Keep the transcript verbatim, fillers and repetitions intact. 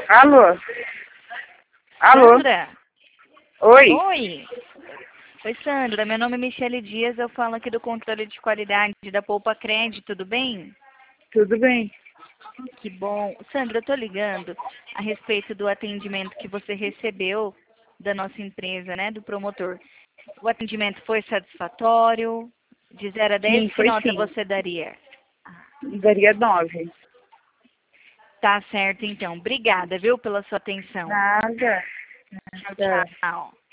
Alô? Alô? Sandra? Oi? Oi. Oi, Sandra. Meu nome é Michele Dias. Eu falo aqui do controle de qualidade da Poupa Crédito. Tudo bem? Tudo bem? Que bom. Sandra, eu tô ligando a respeito do atendimento que você recebeu da nossa empresa, né? Do promotor. O atendimento foi satisfatório? De zero a dez, Sim, que foi nota sim. você daria? Daria nove. Tá certo, então. Obrigada, viu, pela sua atenção. Nada. Tchau, Nada. tchau.